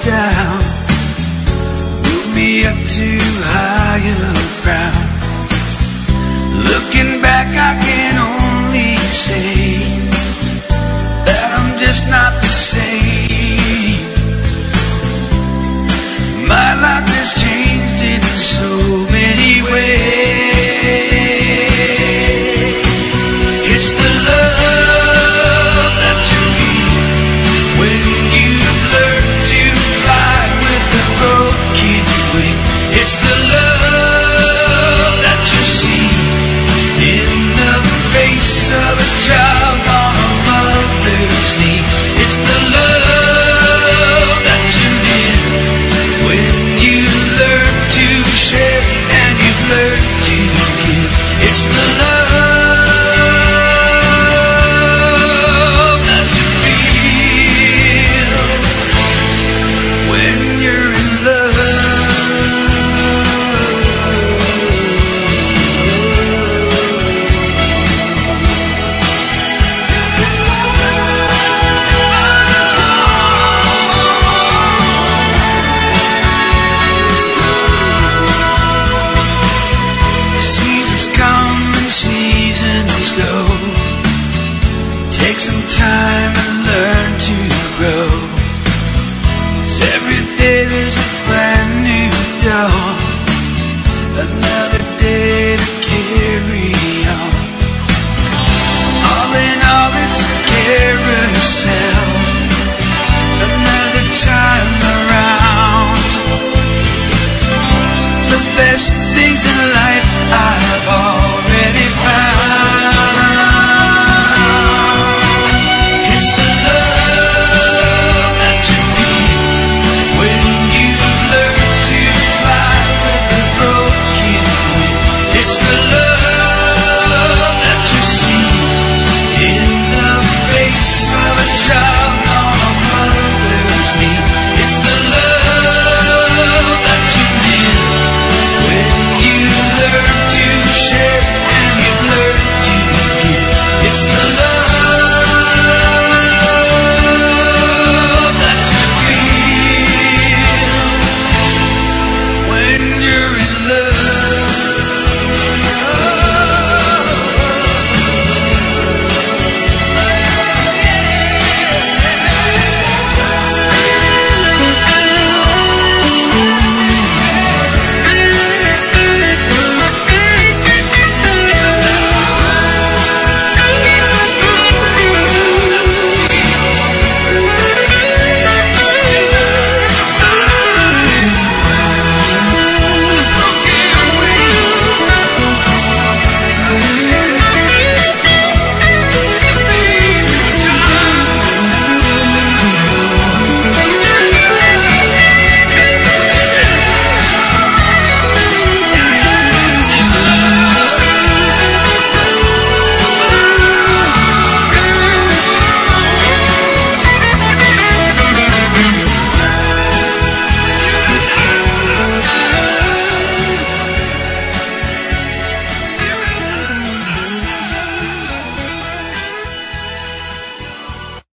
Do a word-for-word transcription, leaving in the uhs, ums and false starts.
down, move me up to higher ground. Looking back, I can only say that I'm just not the same. My life has changed in so many ways. It's the love that you feel when you learn to fly with a broken wing. It's the love that you see in the face of a child on a mother's knee. It's the love that you live when you learn to share and you've learned to give. It's the love that you feel when you're in love. Seasons come and seasons go. Take some time and learn to grow. 'Cause every day there's a brand new dawn, another day to carry on. All in all, it's a carry